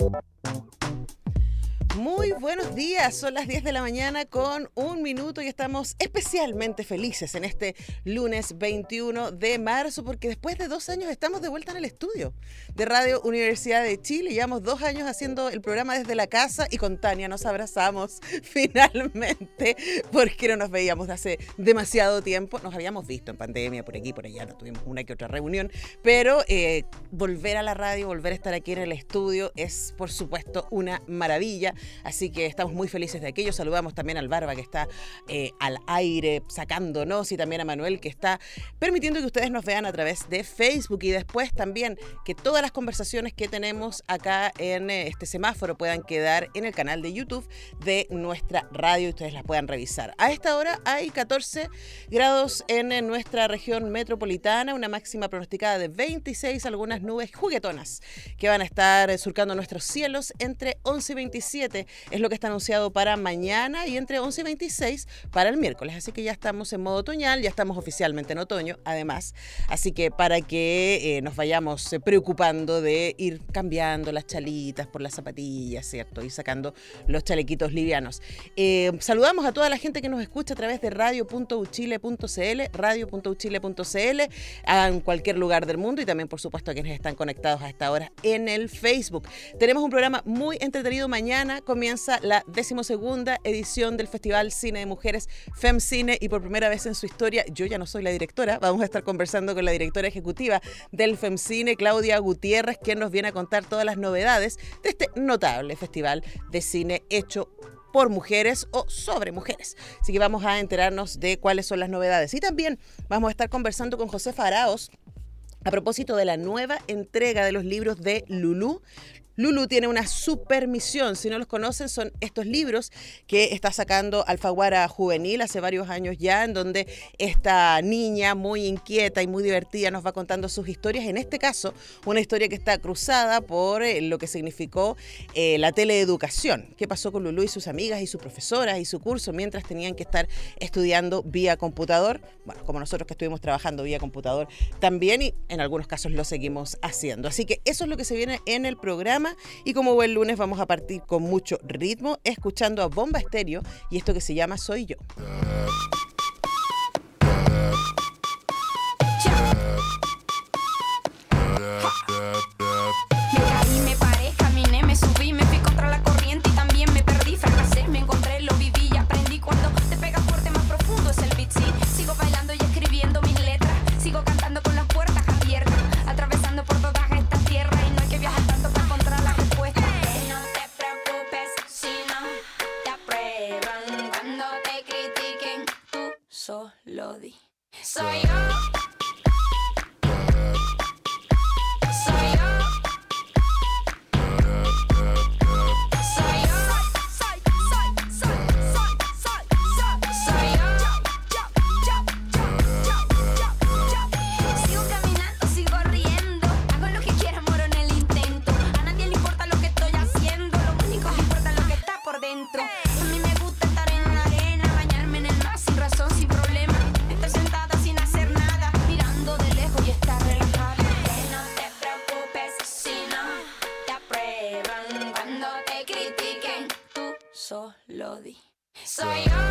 Muy buenos días, son las 10 de la mañana con 1 minuto y estamos especialmente felices en este lunes 21 de marzo porque después de 2 años estamos de vuelta en el estudio de Radio Universidad de Chile. Llevamos 2 años haciendo el programa desde la casa y con Tania nos abrazamos finalmente porque no nos veíamos hace demasiado tiempo. Nos habíamos visto en pandemia por aquí y por allá, tuvimos una que otra reunión, pero volver a la radio, volver a estar aquí en el estudio es por supuesto una maravilla. Así que estamos muy felices de aquello. Saludamos también al Barba que está al aire sacándonos y también a Manuel que está permitiendo que ustedes nos vean a través de Facebook y después también que todas las conversaciones que tenemos acá en este semáforo puedan quedar en el canal de YouTube de nuestra radio y ustedes las puedan revisar. A esta hora hay 14 grados en nuestra región metropolitana, una máxima pronosticada de 26, algunas nubes juguetonas que van a estar surcando nuestros cielos entre 11 y 27. Es lo que está anunciado para mañana y entre 11 y 26 para el miércoles. Así que ya estamos en modo otoñal, ya estamos oficialmente en otoño, además. Así que para que nos vayamos preocupando de ir cambiando las chalitas por las zapatillas, ¿cierto? Y sacando los chalequitos livianos. Saludamos a toda la gente que nos escucha a través de radio.uchile.cl, radio.uchile.cl, en cualquier lugar del mundo y también, por supuesto, a quienes están conectados a esta hora en el Facebook. Tenemos un programa muy entretenido mañana. Comienza la 12ª edición del Festival Cine de Mujeres FemCine y por primera vez en su historia, yo ya no soy la directora, vamos a estar conversando con la directora ejecutiva del FemCine, Claudia Gutiérrez, quien nos viene a contar todas las novedades de este notable festival de cine hecho por mujeres o sobre mujeres. Así que vamos a enterarnos de cuáles son las novedades. Y también vamos a estar conversando con Josefa Araoz a propósito de la nueva entrega de los libros de Lulú. Lulú tiene una super misión, si no los conocen, son estos libros que está sacando Alfaguara Juvenil hace varios años ya, en donde esta niña muy inquieta y muy divertida nos va contando sus historias, en este caso, una historia que está cruzada por lo que significó la teleeducación. ¿Qué pasó con Lulú y sus amigas y sus profesoras y su curso mientras tenían que estar estudiando vía computador? Bueno, como nosotros que estuvimos trabajando vía computador también y en algunos casos lo seguimos haciendo. Así que eso es lo que se viene en el programa. Y como buen lunes vamos a partir con mucho ritmo, escuchando a Bomba Estéreo y esto que se llama Soy Yo. Me caí, me paré, caminé, me subí, me fui contra la corriente y también me perdí, fracasé, me encontré, lo viví y aprendí. Cuando te pegas fuerte, más profundo es el beat, sí. Sigo bailando y escribiendo mis letras, sigo cantando con las puertas abiertas, atravesando por todas estas tierras y no hay que viajar tanto para encontrar la respuesta. No te preocupes si no te aprueban, cuando te critiquen, tú solo di. Soy yo. A mí me gusta estar en la arena, bañarme en el mar sin razón, sin problema, estar sentada sin hacer nada, mirando de lejos y estar relajada. Que no te preocupes si no te aprueban, cuando te critiquen, tú solo di. Soy yo.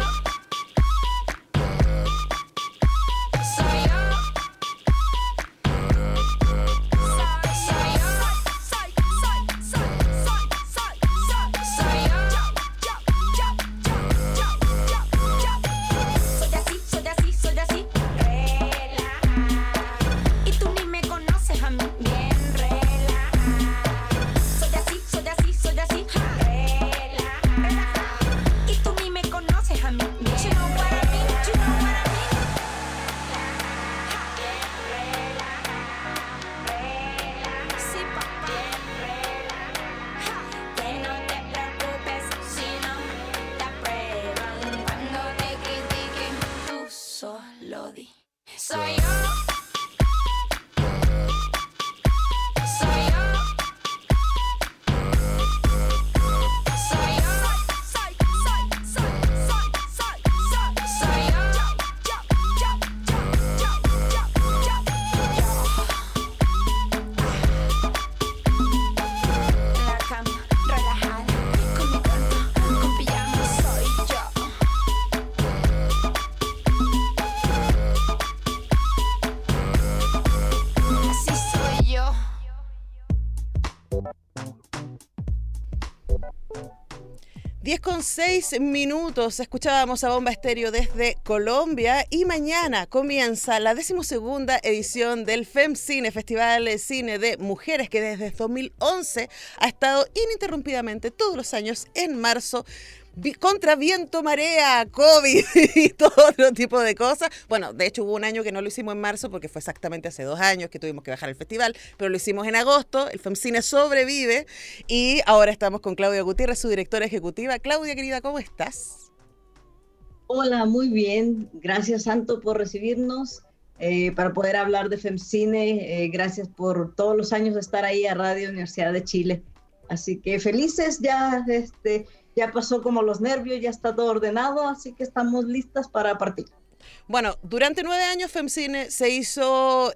Soy así, 10:06. Escuchábamos a Bomba Estéreo desde Colombia y mañana comienza la 12ª edición del FemCine, Festival de Cine de Mujeres, que desde 2011 ha estado ininterrumpidamente todos los años en marzo, contra viento, marea, COVID y todo otro tipo de cosas. Bueno, de hecho hubo un año que no lo hicimos en marzo porque fue exactamente hace 2 años que tuvimos que bajar el festival, pero lo hicimos en agosto. El FemCine sobrevive y ahora estamos con Claudia Gutiérrez, su directora ejecutiva. Claudia, querida, ¿cómo estás? Hola, muy bien. Gracias, Santo, por recibirnos para poder hablar de FemCine. Gracias por todos los años de estar ahí a Radio Universidad de Chile. Así que felices ya, ya pasó como los nervios, ya está todo ordenado, así que estamos listas para partir. Bueno, durante 9 años FemCine se hizo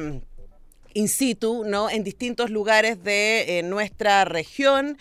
in situ, ¿no?, en distintos lugares de nuestra región,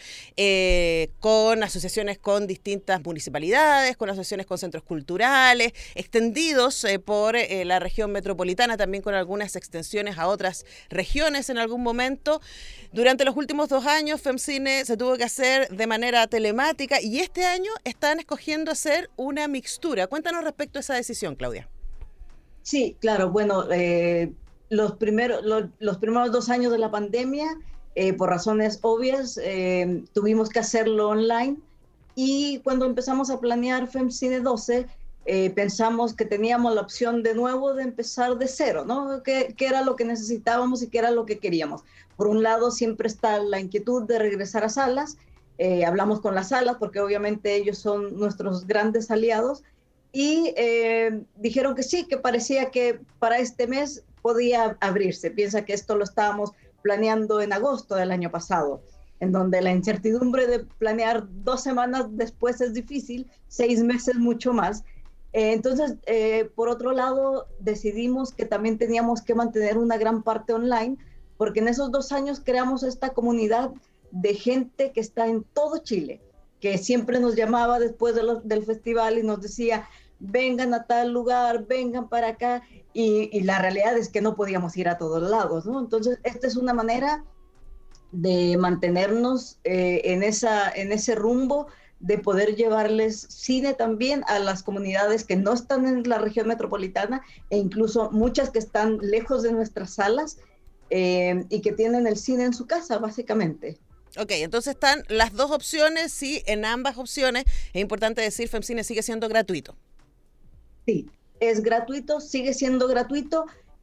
con asociaciones con distintas municipalidades, con asociaciones con centros culturales, extendidos por la región metropolitana, también con algunas extensiones a otras regiones en algún momento. Durante los últimos 2 años, FemCine se tuvo que hacer de manera telemática y este año están escogiendo hacer una mixtura. Cuéntanos respecto a esa decisión, Claudia. Sí, claro, bueno, los primeros 2 años de la pandemia, por razones obvias, tuvimos que hacerlo online, y cuando empezamos a planear FemCine 12, pensamos que teníamos la opción de nuevo de empezar de cero, ¿no? ¿Qué era lo que necesitábamos y qué era lo que queríamos? Por un lado, siempre está la inquietud de regresar a salas. Hablamos con las salas porque obviamente ellos son nuestros grandes aliados, y dijeron que sí, que parecía que para este mes podía abrirse. Piensa que esto lo estábamos planeando en agosto del año pasado, en donde la incertidumbre de planear 2 semanas después es difícil, 6 meses mucho más. Entonces, por otro lado, decidimos que también teníamos que mantener una gran parte online, porque en esos 2 años creamos esta comunidad de gente que está en todo Chile, que siempre nos llamaba después del festival y nos decía, vengan a tal lugar, vengan para acá, y la realidad es que no podíamos ir a todos lados, ¿no? Entonces, esta es una manera de mantenernos en ese rumbo, de poder llevarles cine también a las comunidades que no están en la región metropolitana, e incluso muchas que están lejos de nuestras salas, y que tienen el cine en su casa, básicamente. Ok, entonces están las 2 opciones, y en ambas opciones, es importante decir, FemCine sigue siendo gratuito. Sí, es gratuito, sigue siendo gratuito.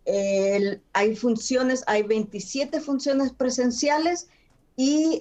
Hay funciones, hay 27 funciones presenciales, y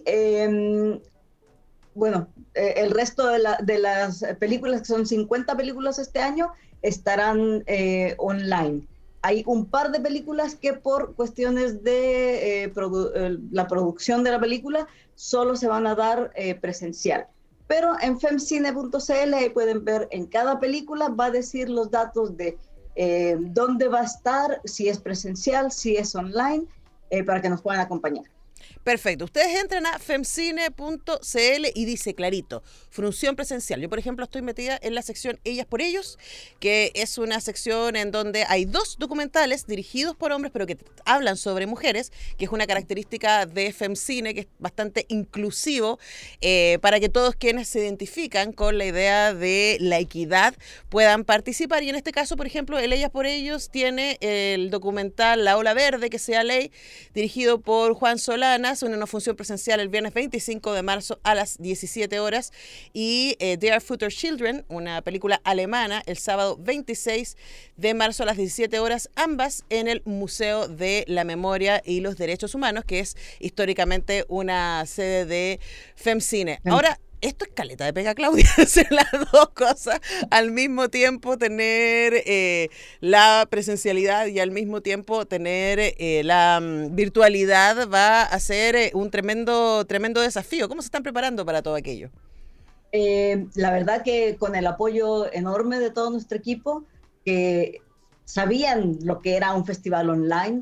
bueno, el resto de las películas, que son 50 películas este año, estarán online. Hay un par de películas que por cuestiones de la producción de la película solo se van a dar presencial. Pero en femcine.cl ahí pueden ver, en cada película va a decir los datos de dónde va a estar, si es presencial, si es online, para que nos puedan acompañar. Perfecto. Ustedes entran a femcine.cl y dice clarito, función presencial. Yo, por ejemplo, estoy metida en la sección Ellas por Ellos, que es una sección en donde hay 2 documentales dirigidos por hombres, pero que hablan sobre mujeres, que es una característica de FemCine, que es bastante inclusivo, para que todos quienes se identifican con la idea de la equidad puedan participar. Y en este caso, por ejemplo, el Ellas por Ellos tiene el documental La Ola Verde, que sea ley, dirigido por Juan Solanas, una función presencial el viernes 25 de marzo a las 17 horas, y Dear Future Children, una película alemana, el sábado 26 de marzo a las 17 horas, ambas en el Museo de la Memoria y los Derechos Humanos, que es históricamente una sede de FemCine. Ahora, esto es caleta de pega, Claudia, hacer las 2 cosas al mismo tiempo, tener la presencialidad y al mismo tiempo tener la virtualidad. Va a ser un tremendo desafío. ¿Cómo se están preparando para todo aquello? La verdad que con el apoyo enorme de todo nuestro equipo, que sabían lo que era un festival online,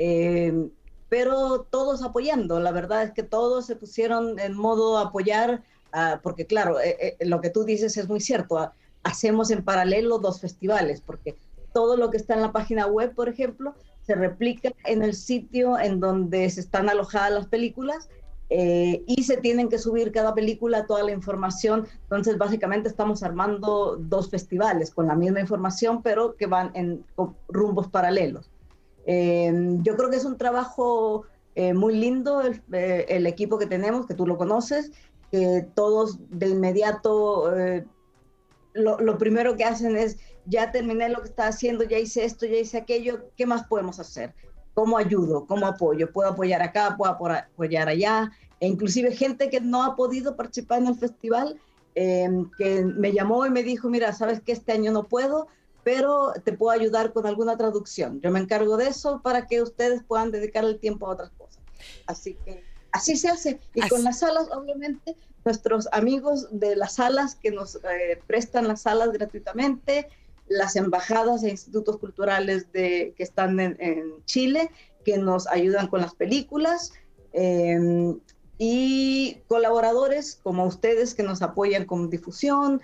pero todos apoyando. La verdad es que todos se pusieron en modo apoyar, porque claro, lo que tú dices es muy cierto. Hacemos en paralelo 2 festivales, porque todo lo que está en la página web, por ejemplo, se replica en el sitio en donde se están alojadas las películas, y se tienen que subir cada película, toda la información. Entonces, básicamente estamos armando 2 festivales con la misma información, pero que van en rumbos paralelos. Yo creo que es un trabajo muy lindo el equipo que tenemos, que tú lo conoces, que todos de inmediato lo primero que hacen es, ya terminé lo que estaba haciendo, ya hice esto, ya hice aquello, ¿qué más podemos hacer? ¿Cómo ayudo? ¿Cómo apoyo? ¿Puedo apoyar acá? ¿Puedo apoyar allá? E inclusive gente que no ha podido participar en el festival, que me llamó y me dijo, mira, sabes que este año no puedo, pero te puedo ayudar con alguna traducción. Yo me encargo de eso para que ustedes puedan dedicar el tiempo a otras cosas. Así que así se hace. Y con las salas, obviamente, nuestros amigos de las salas que nos prestan las salas gratuitamente, las embajadas e institutos culturales que están en Chile, que nos ayudan con las películas, y colaboradores como ustedes que nos apoyan con difusión,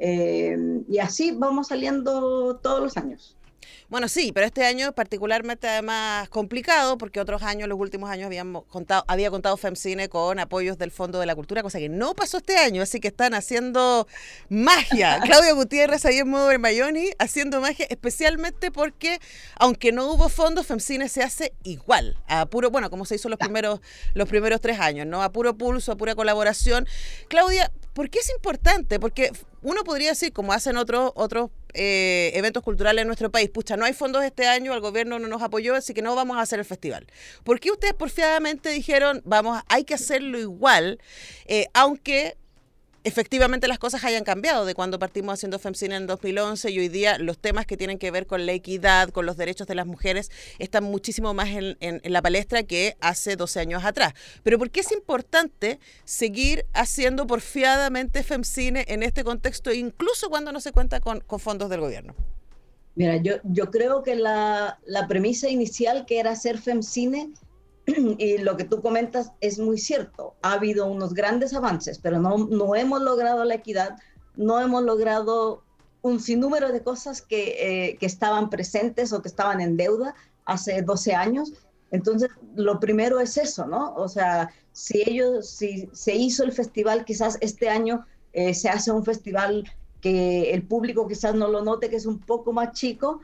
y así vamos saliendo todos los años. Bueno, sí, pero este año es particularmente además complicado porque otros años, los últimos años había contado FEMCINE con apoyos del Fondo de la Cultura, cosa que no pasó este año, así que están haciendo magia. Claudia Gutiérrez ahí en modo Hermione haciendo magia, especialmente porque aunque no hubo fondos, FEMCINE se hace igual, a puro, bueno, como se hizo los primeros 3 años, ¿no? A puro pulso, a pura colaboración. Claudia, ¿por qué es importante? Porque uno podría decir, como hacen otros eventos culturales en nuestro país, pucha, no hay fondos este año, el gobierno no nos apoyó, así que no vamos a hacer el festival. ¿Por qué ustedes porfiadamente dijeron, hay que hacerlo igual, aunque efectivamente las cosas hayan cambiado de cuando partimos haciendo FEMCINE en 2011 y hoy día los temas que tienen que ver con la equidad, con los derechos de las mujeres, están muchísimo más en la palestra que hace 12 años atrás? Pero ¿por qué es importante seguir haciendo porfiadamente FEMCINE en este contexto, incluso cuando no se cuenta con fondos del gobierno? Mira, yo creo que la premisa inicial, que era hacer FEMCINE, y lo que tú comentas es muy cierto. Ha habido unos grandes avances, pero no hemos logrado la equidad, no hemos logrado un sinnúmero de cosas que estaban presentes o que estaban en deuda hace 12 años. Entonces, lo primero es eso, ¿no? O sea, si se hizo el festival, quizás este año se hace un festival que el público quizás no lo note, que es un poco más chico,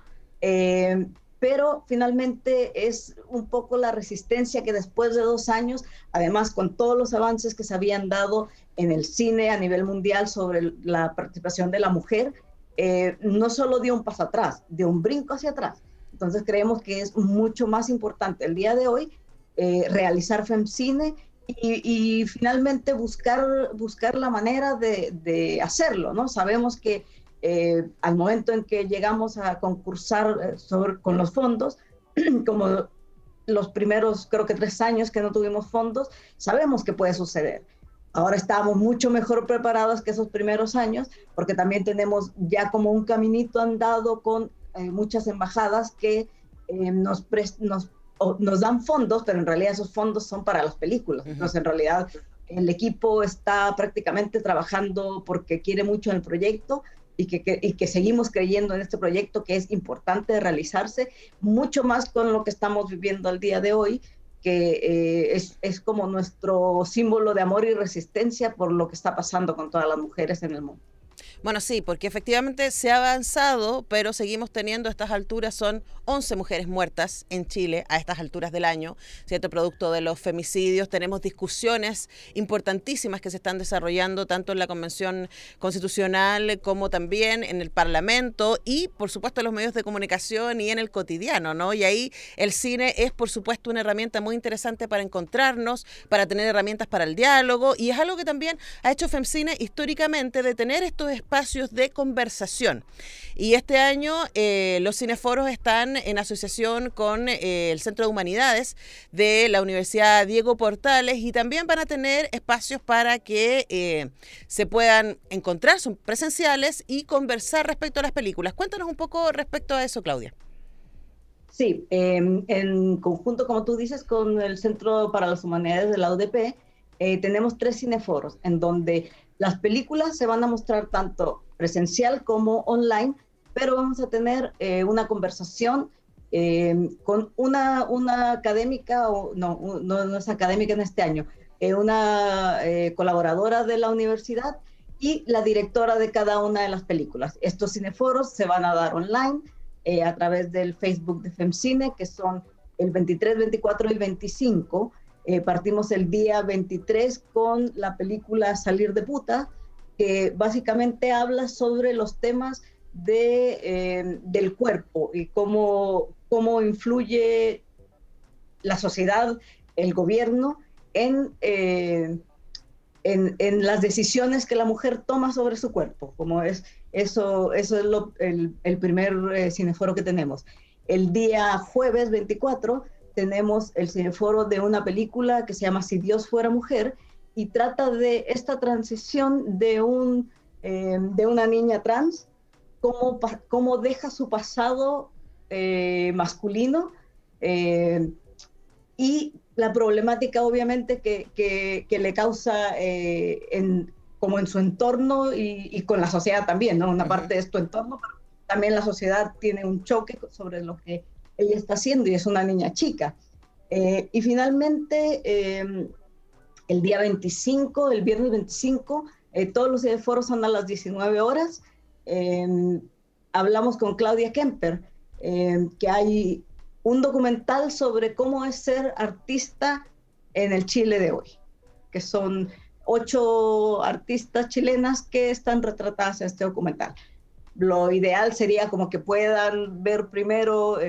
pero finalmente es un poco la resistencia que después de 2 años, además con todos los avances que se habían dado en el cine a nivel mundial sobre la participación de la mujer, no solo dio un paso atrás, dio un brinco hacia atrás. Entonces creemos que es mucho más importante el día de hoy realizar FEMCINE y finalmente buscar la manera de hacerlo, ¿no? Sabemos que al momento en que llegamos a concursar con los fondos, como los primeros, creo que 3 años que no tuvimos fondos, sabemos que puede suceder. Ahora estamos mucho mejor preparados que esos primeros años, porque también tenemos ya como un caminito andado con muchas embajadas que nos dan fondos, pero en realidad esos fondos son para las películas. Entonces, en realidad, el equipo está prácticamente trabajando porque quiere mucho en el proyecto, y que seguimos creyendo en este proyecto, que es importante realizarse, mucho más con lo que estamos viviendo al día de hoy, que es como nuestro símbolo de amor y resistencia por lo que está pasando con todas las mujeres en el mundo. Bueno, sí, porque efectivamente se ha avanzado, pero seguimos teniendo a estas alturas, son 11 mujeres muertas en Chile a estas alturas del año, ¿cierto? Producto de los femicidios. Tenemos discusiones importantísimas que se están desarrollando tanto en la Convención Constitucional como también en el Parlamento y, por supuesto, en los medios de comunicación y en el cotidiano, ¿no? Y ahí el cine es, por supuesto, una herramienta muy interesante para encontrarnos, para tener herramientas para el diálogo, y es algo que también ha hecho FEMCINE históricamente, de tener estos espacios de conversación. Y este año los cineforos están en asociación con el Centro de Humanidades de la Universidad Diego Portales, y también van a tener espacios para que se puedan encontrar, son presenciales, y conversar respecto a las películas. Cuéntanos un poco respecto a eso, Claudia. Sí, en conjunto, como tú dices, con el Centro para las Humanidades de la UDP, tenemos 3 cineforos en donde las películas se van a mostrar tanto presencial como online, pero vamos a tener una conversación con una académica, no es académica en este año, una colaboradora de la universidad y la directora de cada una de las películas. Estos cineforos se van a dar online a través del Facebook de FemCine, que son el 23, 24 y 25. Partimos el día 23 con la película Salir de Puta, que básicamente habla sobre los temas del cuerpo y cómo influye la sociedad, el gobierno, en las decisiones que la mujer toma sobre su cuerpo, como es eso es el primer cineforo que tenemos. El día jueves 24 tenemos el cineforo de una película que se llama Si Dios fuera mujer, y trata de esta transición de una niña trans, cómo deja su pasado masculino, y la problemática obviamente que le causa como en su entorno y con la sociedad también, ¿no? Una parte es tu entorno, pero también la sociedad tiene un choque sobre lo que ella está haciendo y es una niña chica. Y finalmente, el día 25, el viernes 25, todos los foros son a las 19 horas. Hablamos con Claudia Kemper, que hay un documental sobre cómo es ser artista en el Chile de hoy, que son 8 artistas chilenas que están retratadas en este documental. Lo ideal sería como que puedan ver primero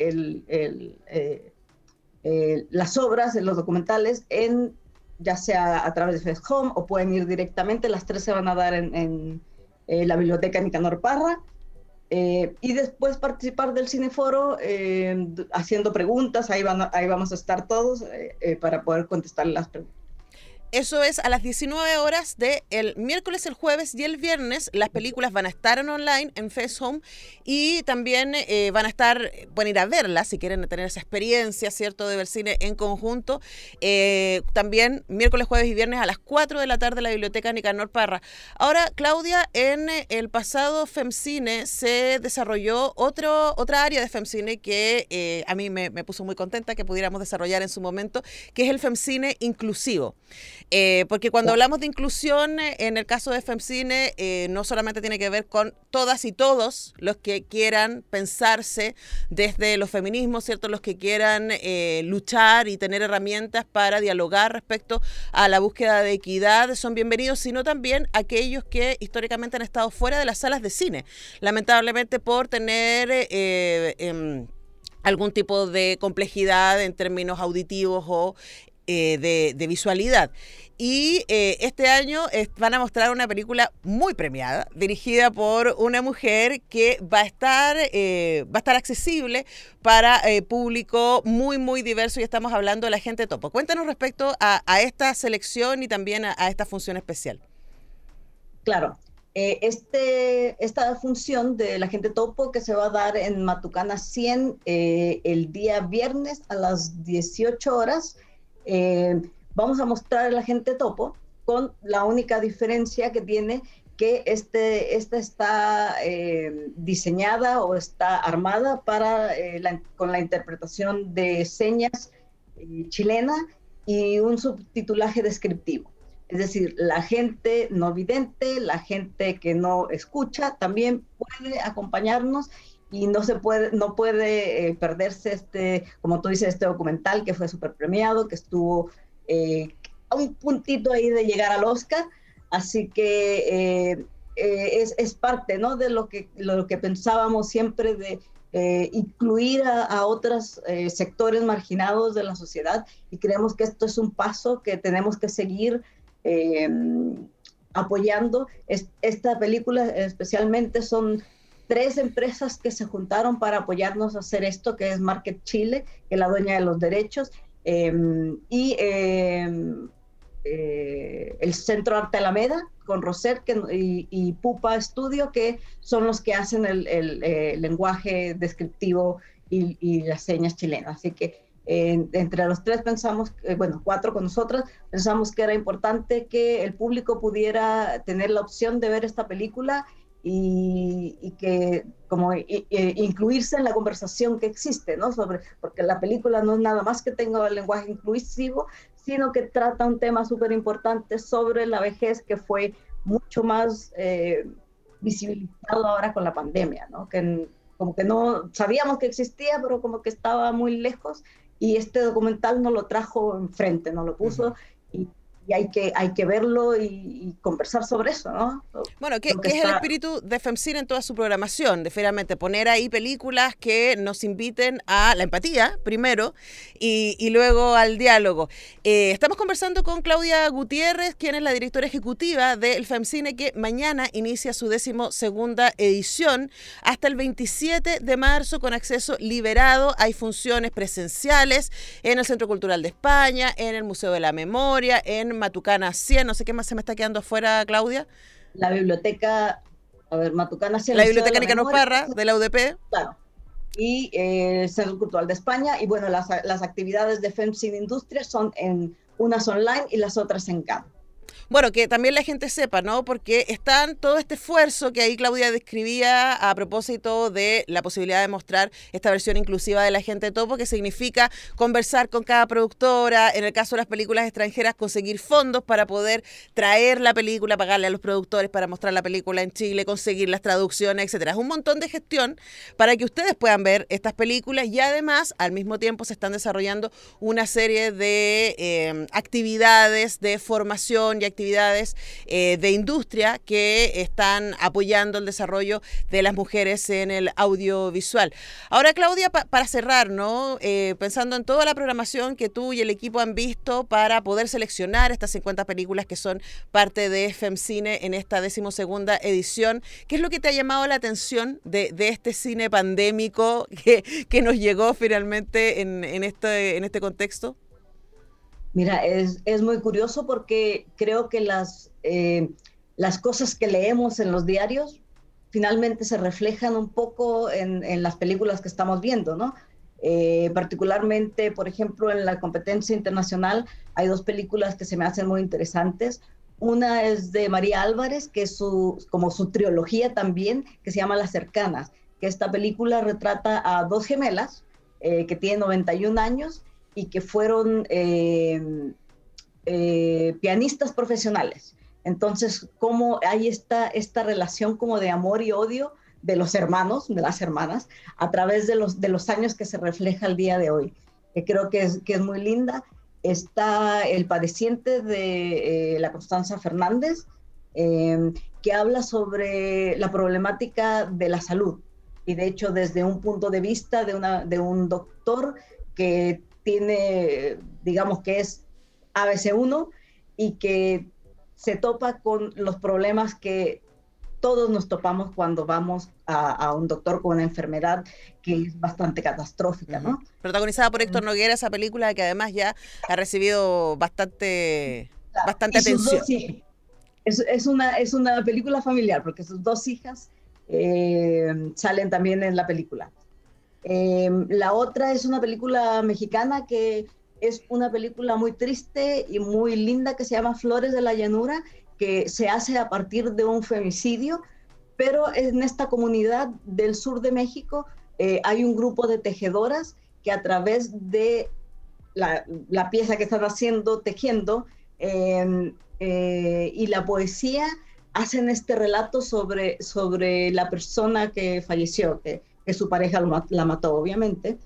las obras, los documentales, ya sea a través de FestHome o pueden ir directamente. Las 3 se van a dar en la biblioteca Nicanor Parra. Y después participar del cineforo haciendo preguntas. Ahí vamos a estar todos para poder contestar las preguntas. Eso es a las 19 horas del miércoles, el jueves y el viernes. Las películas van a estar en online, en FaceHome, y también pueden ir a verlas si quieren tener esa experiencia, ¿cierto?, de ver cine en conjunto. También miércoles, jueves y viernes a las 4 de la tarde en la Biblioteca Nicanor Parra. Ahora, Claudia, en el pasado FemCine se desarrolló otra área de FemCine que a mí me puso muy contenta que pudiéramos desarrollar en su momento, que es el FemCine inclusivo. Porque cuando hablamos de inclusión, en el caso de FemCine, no solamente tiene que ver con todas y todos los que quieran pensarse desde los feminismos, ¿cierto? Los que quieran luchar y tener herramientas para dialogar respecto a la búsqueda de equidad son bienvenidos, sino también aquellos que históricamente han estado fuera de las salas de cine, lamentablemente por tener algún tipo de complejidad en términos auditivos o de visualidad. Y este año van a mostrar una película muy premiada, dirigida por una mujer que va a estar accesible para público muy, muy diverso, y estamos hablando de La Gente Topo. Cuéntanos respecto a esta selección y también a esta función especial. Claro. Esta función de La Gente Topo, que se va a dar en Matucana 100 el día viernes a las 18 horas, vamos a mostrar a La Gente Topo con la única diferencia que tiene, que esta está diseñada o está armada con la interpretación de señas chilena y un subtitulaje descriptivo. Es decir, la gente no vidente, la gente que no escucha, también puede acompañarnos y no puede perderse como tú dices, este documental que fue súper premiado, que estuvo a un puntito ahí de llegar al Oscar. Así que es parte, ¿no?, de lo que pensábamos siempre de incluir a otros sectores marginados de la sociedad, y creemos que esto es un paso que tenemos que seguir apoyando. Esta película especialmente son 3 empresas que se juntaron para apoyarnos a hacer esto, que es Market Chile, que es la dueña de los derechos, y el Centro Arte Alameda con Roset y Pupa Studio, que son los que hacen el lenguaje descriptivo y las señas chilenas. Así que entre los 3 pensamos, 4 con nosotras, pensamos que era importante que el público pudiera tener la opción de ver esta película y que incluirse en la conversación que existe, ¿no? Porque la película no es nada más que tenga el lenguaje inclusivo, sino que trata un tema súper importante sobre la vejez que fue mucho más visibilizado ahora con la pandemia, ¿no? Como que no sabíamos que existía, pero como que estaba muy lejos, y este documental nos lo trajo enfrente, nos lo puso, y hay que verlo y conversar sobre eso, ¿no? Bueno, que es el espíritu de FEMCINE en toda su programación, de finalmente poner ahí películas que nos inviten a la empatía, primero, y luego al diálogo. Estamos conversando con Claudia Gutiérrez, quien es la directora ejecutiva del FEMCINE, que mañana inicia su 12ª edición, hasta el 27 de marzo, con acceso liberado. Hay funciones presenciales en el Centro Cultural de España, en el Museo de la Memoria, en Matucana 100, no sé qué más se me está quedando afuera, Claudia. La biblioteca, Matucana 100. La Biblioteca Nicanor Parra, de la UDP. Claro. Y el Centro Cultural de España. Y bueno, las actividades de FEMCINE Industria son unas online y las otras en CAM. Bueno, que también la gente sepa, ¿no? Porque están todo este esfuerzo que ahí Claudia describía a propósito de la posibilidad de mostrar esta versión inclusiva de La Gente Topo, que significa conversar con cada productora, en el caso de las películas extranjeras, conseguir fondos para poder traer la película, pagarle a los productores para mostrar la película en Chile, conseguir las traducciones, etcétera. Es un montón de gestión para que ustedes puedan ver estas películas, y además, al mismo tiempo, se están desarrollando una serie de actividades de formación y actividades de industria que están apoyando el desarrollo de las mujeres en el audiovisual. Ahora, Claudia, para cerrar, ¿no? Pensando en toda la programación que tú y el equipo han visto para poder seleccionar estas 50 películas que son parte de FEMCINE en esta 12ª edición, ¿qué es lo que te ha llamado la atención de este cine pandémico que nos llegó finalmente en este contexto? Mira, es muy curioso porque creo que las cosas que leemos en los diarios finalmente se reflejan un poco en las películas que estamos viendo, ¿no? Particularmente, por ejemplo, en la competencia internacional hay dos películas que se me hacen muy interesantes. Una es de María Álvarez, que es como su trilogía también, que se llama Las Cercanas, que esta película retrata a dos gemelas que tienen 91 años y que fueron pianistas profesionales. Entonces, cómo hay esta relación como de amor y odio de los hermanos, de las hermanas, a través de los años que se refleja el día de hoy, que creo que es muy linda. Está El Padeciente de la Constanza Fernández, que habla sobre la problemática de la salud, y de hecho desde un punto de vista de un doctor que tiene, digamos que es ABC1, y que se topa con los problemas que todos nos topamos cuando vamos a un doctor con una enfermedad que es bastante catastrófica, ¿no? Protagonizada por Héctor Noguera, esa película que además ya ha recibido bastante atención. Es una película familiar, porque sus dos hijas salen también en la película. La otra es una película mexicana que es una película muy triste y muy linda, que se llama Flores de la Llanura, que se hace a partir de un femicidio, pero en esta comunidad del sur de México hay un grupo de tejedoras que a través de la pieza que están haciendo, tejiendo, y la poesía, hacen este relato sobre la persona que falleció, que su pareja la mató, obviamente.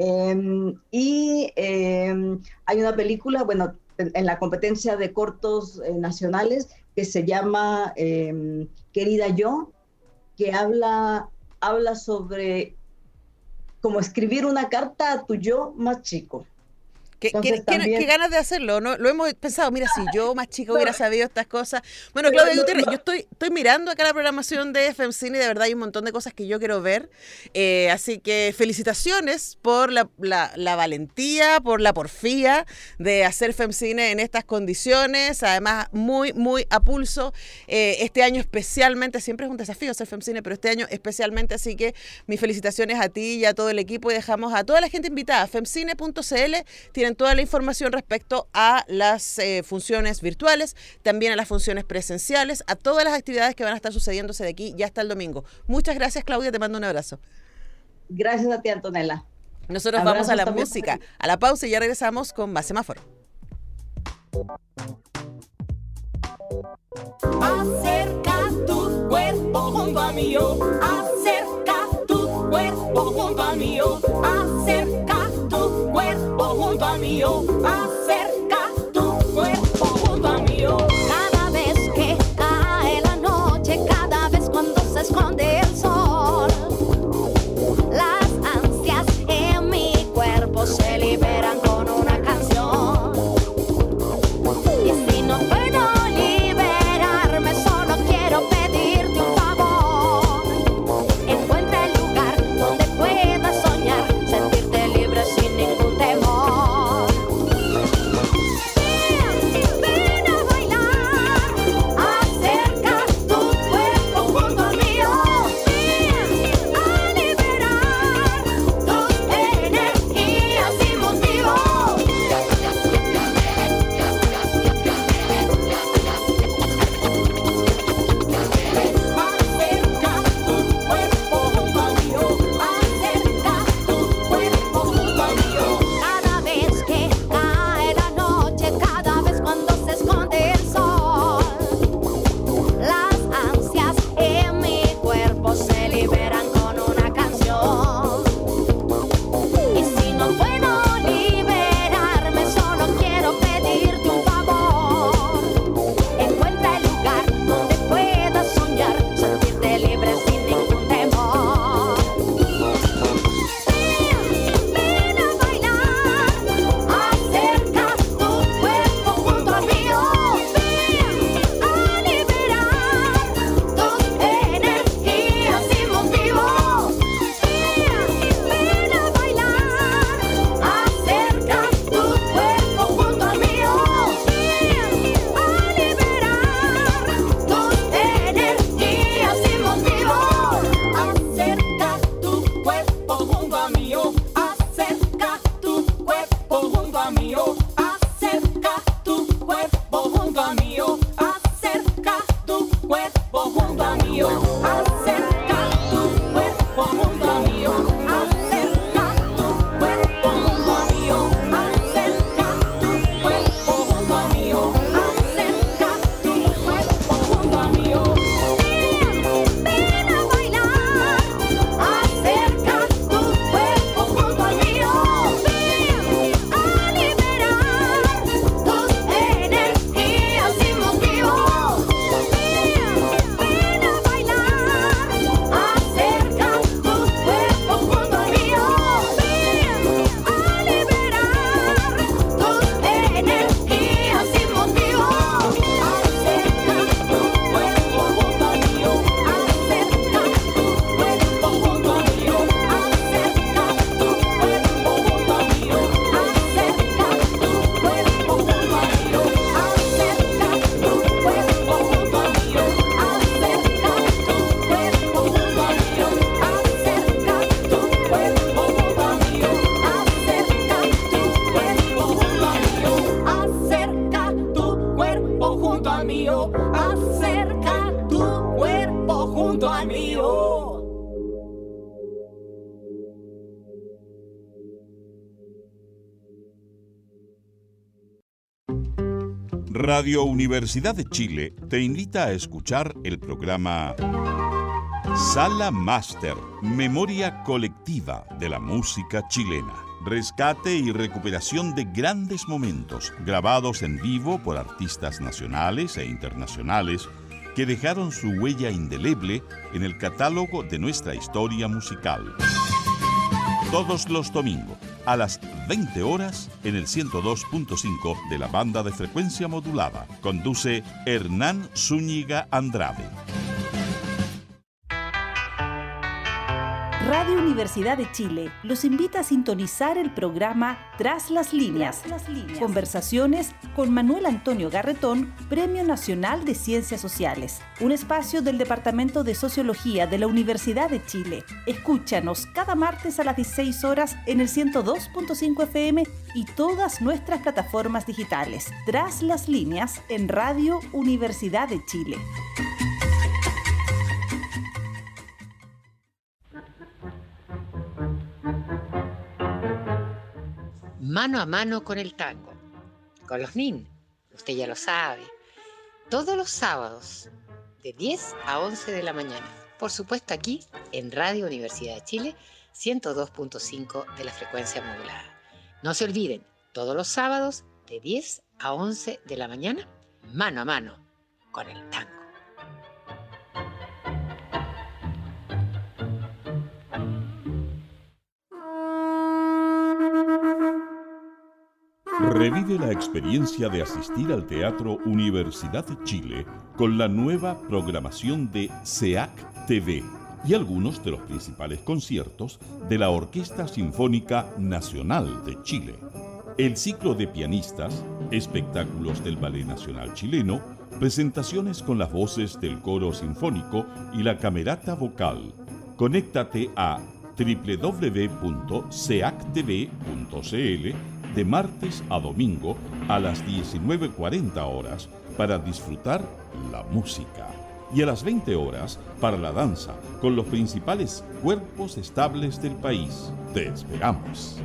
Hay una película, bueno, en la competencia de cortos nacionales, que se llama Querida Yo, que habla sobre cómo escribir una carta a tu yo más chico. ¿Qué ganas de hacerlo? ¿No? Lo hemos pensado, mira, si yo más chica hubiera sabido estas cosas. Bueno, Claudia Gutiérrez, yo estoy mirando acá la programación de FEMCINE y de verdad hay un montón de cosas que yo quiero ver. Así que felicitaciones por la valentía, por la porfía de hacer FEMCINE en estas condiciones. Además, muy, muy a pulso. Este año especialmente, siempre es un desafío hacer FEMCINE, pero este año especialmente. Así que mis felicitaciones a ti y a todo el equipo, y dejamos a toda la gente invitada. femcine.cl tienen toda la información respecto a las funciones virtuales, también a las funciones presenciales, a todas las actividades que van a estar sucediéndose de aquí ya hasta el domingo. Muchas gracias, Claudia, te mando un abrazo. Gracias a ti, Antonella. Nosotros vamos a la música, a la pausa, y ya regresamos con más Semáforo. Acerca tu cuerpo junto al mío, acerca tu cuerpo junto al mío, acerca tu cuerpo junto al mío, acerca tu cuerpo junto al mío. Cada vez que cae la noche, cada vez cuando se esconde el sol, las ansias en mi cuerpo se liberan con una canción. Y si no puedo liberarme, solo quiero pedirte un favor. Encuentra el lugar donde puedas soñar, sentirte libre sin ningún temor. Ven a bailar, acerca tu cuerpo junto al mío. Ven a liberar tus energías y motivos. Acerca tu cuerpo junto al mío, acerca tu cuerpo junto al mío. Cada vez que cae la noche, cada vez cuando se esconde el sol, las ansias en mi cuerpo se liberan con una canción. Y si no puedo liberarme, solo quiero pedirte un favor. Encuentra el lugar donde puedas soñar, sentirte libre sin ningún temor. Ven a bailar, acerca tu cuerpo junto al mío. Ven a liberar tus energías y motivos. Ven a bailar, acerca tu cuerpo junto al mío. Ven a liberar tus energías y motivos. Acerca tu cuerpo junto al mío. Acerca tu cuerpo junto al mío. Acerca tu cuerpo junto al mío. Acerca tu cuerpo junto al mío. Acerca tu cuerpo junto al mío. Acerca tu cuerpo junto al mío. Acerca tu cuerpo junto al mío. Acerca tu cuerpo junto al mío. Ven a bailar, acerca tu cuerpo junto al mío. Ven a liberar tus energías y motivos. Ven a bailar, acerca tu cuerpo junto al mío. Ven a liberar tus energías y motivos. Acerca tu cuerpo junto al mío. Acerca tu cuerpo junto al mío. Acerca tu cuerpo junto al mío. Acerca tu cuerpo junto al mío. Acerca tu cuerpo junto al mío. Acerca tu cuerpo junto al mío. Acerca tu cuerpo junto al mío. Acerca tu cuerpo junto al mío. Acerca tu cuerpo junto al mío. Acerca tu cuerpo junto al mío. Radio Universidad de Chile te invita a escuchar el programa Sala Máster, Memoria Colectiva de la Música Chilena. Rescate y recuperación de grandes momentos grabados en vivo por artistas nacionales e internacionales que dejaron su huella indeleble en el catálogo de nuestra historia musical. Todos los domingos, a las 20 horas, en el 102.5 de la banda de frecuencia modulada. Conduce Hernán Zúñiga Andrade. Radio Universidad de Chile los invita a sintonizar el programa Tras las Líneas. Conversaciones con Manuel Antonio Garretón, Premio Nacional de Ciencias Sociales. Un espacio del Departamento de Sociología de la Universidad de Chile. Escúchanos cada martes a las 16 horas en el 102.5 FM y todas nuestras plataformas digitales. Tras las Líneas en Radio Universidad de Chile. Mano a mano con el tango, con los NIN, usted ya lo sabe, todos los sábados de 10 a 11 de la mañana. Por supuesto aquí en Radio Universidad de Chile, 102.5 de la frecuencia modulada. No se olviden, todos los sábados de 10 a 11 de la mañana, mano a mano con el tango. Revive la experiencia de asistir al Teatro Universidad de Chile con la nueva programación de SEAC TV y algunos de los principales conciertos de la Orquesta Sinfónica Nacional de Chile. El ciclo de pianistas, espectáculos del Ballet Nacional Chileno, presentaciones con las voces del Coro Sinfónico y la Camerata Vocal. Conéctate a www.seactv.cl de martes a domingo a las 19:40 horas para disfrutar la música y a las 20 horas para la danza con los principales cuerpos estables del país. Te esperamos.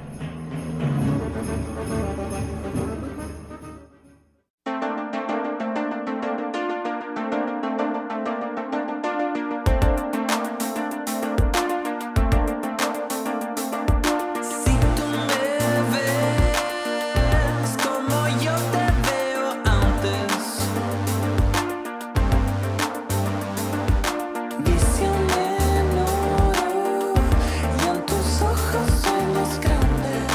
Visión en oro y en tus ojos sueños grandes.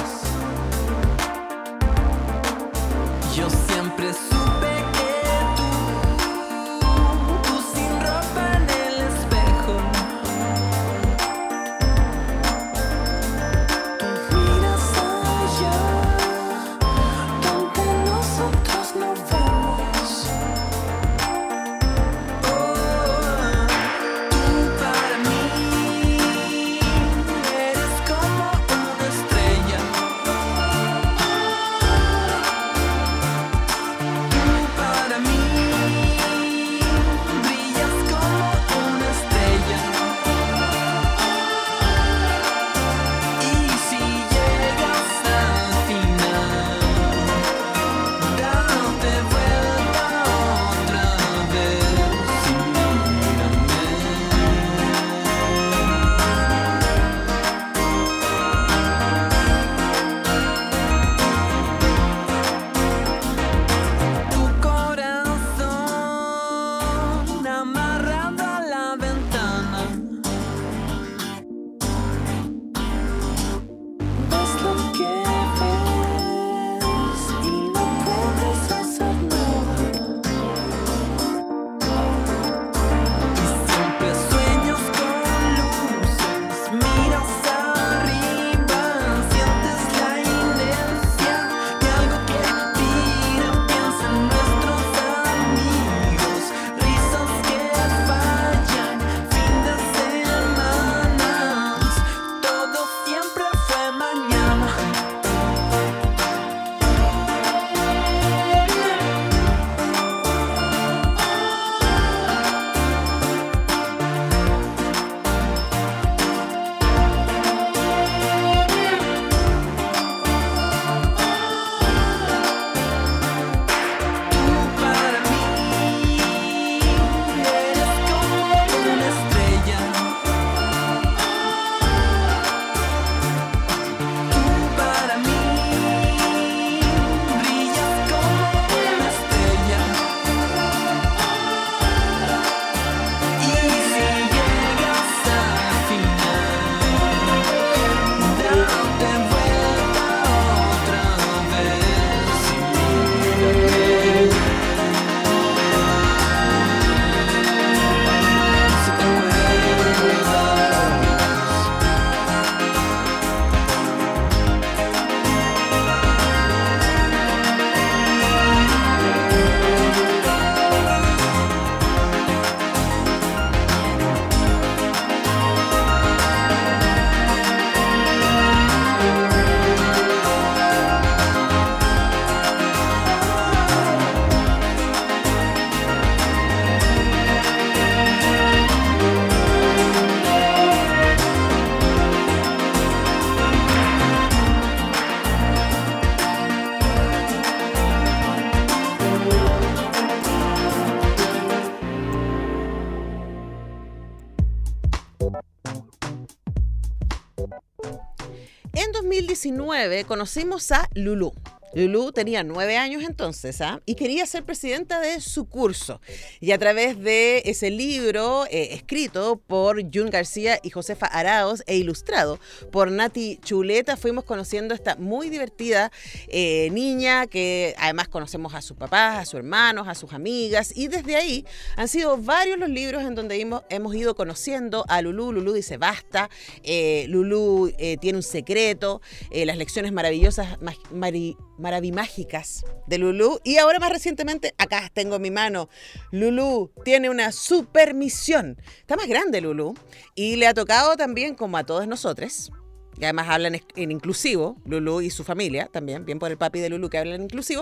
En 2019 conocimos a Lulú. Lulú tenía 9 años entonces, y quería ser presidenta de su curso. Y a través de ese libro, escrito por Jun García y Josefa Araos e ilustrado por Nati Chuleta, fuimos conociendo a esta muy divertida niña, que además conocemos a sus papás, a sus hermanos, a sus amigas, y desde ahí han sido varios los libros en donde hemos ido conociendo a Lulú. Lulú dice basta, Lulú tiene un secreto, las lecciones maravillosas, maravimágicas de Lulú. Y ahora más recientemente, acá tengo en mi mano, Lulú tiene una super misión. Está más grande Lulú y le ha tocado también, como a todos nosotros, y además hablan en inclusivo, Lulú y su familia también, bien por el papi de Lulú que habla en inclusivo,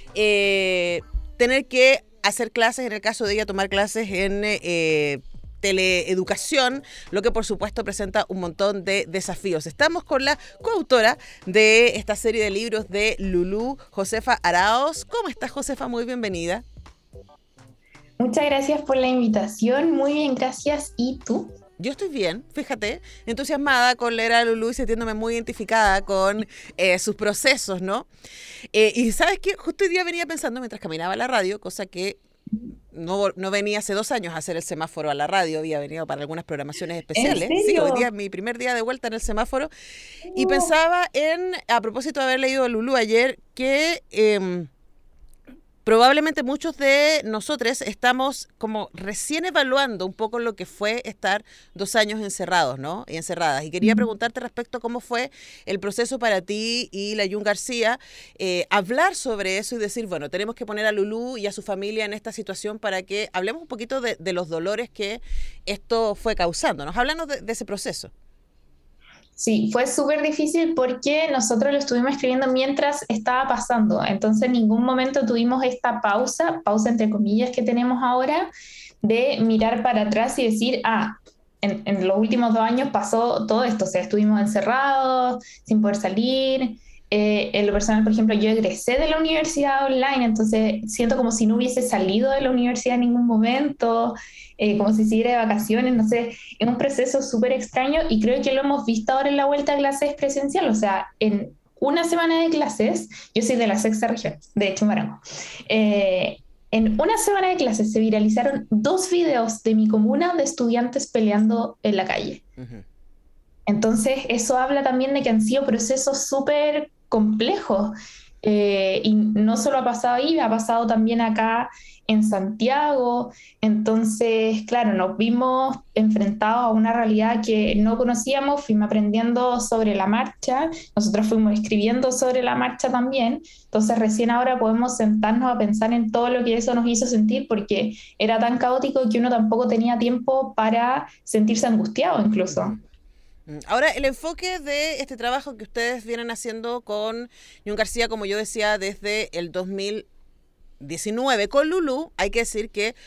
tener que hacer clases, en el caso de ella tomar clases en teleeducación, lo que por supuesto presenta un montón de desafíos. Estamos con la coautora de esta serie de libros de Lulú, Josefa Araos. ¿Cómo estás, Josefa? Muy bienvenida. Muchas gracias por la invitación. Muy bien, gracias. ¿Y tú? Yo estoy bien, fíjate, entusiasmada con leer a Lulú y sintiéndome muy identificada con sus procesos, ¿no? Y ¿sabes qué? Justo hoy día venía pensando mientras caminaba a la radio, cosa que no venía hace 2 años a hacer el semáforo a la radio, había venido para algunas programaciones especiales. ¿En serio? Sí, hoy día es mi primer día de vuelta en el semáforo. Y pensaba a propósito de haber leído a Lulú ayer, que probablemente muchos de nosotros estamos como recién evaluando un poco lo que fue estar 2 años encerrados, ¿no? Y encerradas. Y quería preguntarte respecto a cómo fue el proceso para ti y la Jun García, hablar sobre eso y decir, bueno, tenemos que poner a Lulú y a su familia en esta situación para que hablemos un poquito de los dolores que esto fue causándonos. Háblanos de ese proceso. Sí, fue súper difícil porque nosotros lo estuvimos escribiendo mientras estaba pasando. Entonces en ningún momento tuvimos esta pausa entre comillas que tenemos ahora, de mirar para atrás y decir, en los últimos 2 años pasó todo esto. O sea, estuvimos encerrados, sin poder salir. En lo personal, por ejemplo, yo egresé de la universidad online, entonces siento como si no hubiese salido de la universidad en ningún momento, como si siguiera de vacaciones, no sé, es un proceso súper extraño y creo que lo hemos visto ahora en la vuelta a clases presencial. O sea, en una semana de clases, yo soy de la 6ª región, de Chimbarongo, en una semana de clases se viralizaron 2 videos de mi comuna de estudiantes peleando en la calle. Uh-huh. Entonces, eso habla también de que han sido procesos súper complejos. Y no solo ha pasado ahí, ha pasado también acá en Santiago. Entonces, claro, nos vimos enfrentados a una realidad que no conocíamos, fuimos aprendiendo sobre la marcha, nosotros fuimos escribiendo sobre la marcha también. Entonces, recién ahora podemos sentarnos a pensar en todo lo que eso nos hizo sentir, porque era tan caótico que uno tampoco tenía tiempo para sentirse angustiado incluso. Ahora, el enfoque de este trabajo que ustedes vienen haciendo con Jun García, como yo decía, desde el 2019 con Lulú, hay que decir que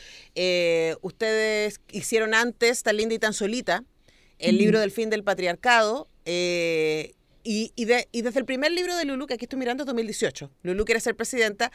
ustedes hicieron antes Tan linda y tan solita, el libro del fin del patriarcado, y desde el primer libro de Lulú, que aquí estoy mirando, es 2018, Lulú quiere ser presidenta,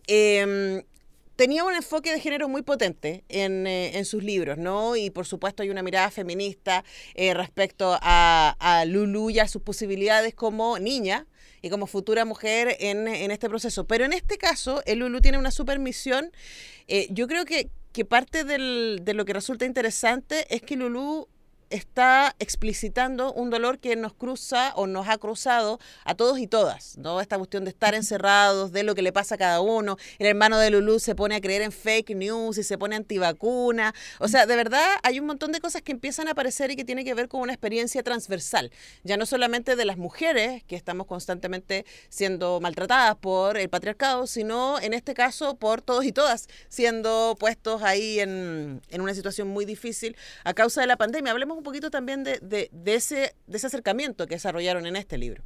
tenía un enfoque de género muy potente en sus libros, ¿no? Y por supuesto hay una mirada feminista respecto a Lulú y a sus posibilidades como niña y como futura mujer en este proceso. Pero en este caso, el Lulú tiene una super misión. Yo creo que parte de lo que resulta interesante es que Lulú está explicitando un dolor que nos cruza o nos ha cruzado a todos y todas, ¿no? Esta cuestión de estar encerrados, de lo que le pasa a cada uno. El hermano de Lulú se pone a creer en fake news y se pone antivacuna. O sea, de verdad hay un montón de cosas que empiezan a aparecer y que tienen que ver con una experiencia transversal. Ya no solamente de las mujeres, que estamos constantemente siendo maltratadas por el patriarcado, sino en este caso por todos y todas, siendo puestos ahí en una situación muy difícil a causa de la pandemia. Hablemos un poquito también de ese acercamiento que desarrollaron en este libro.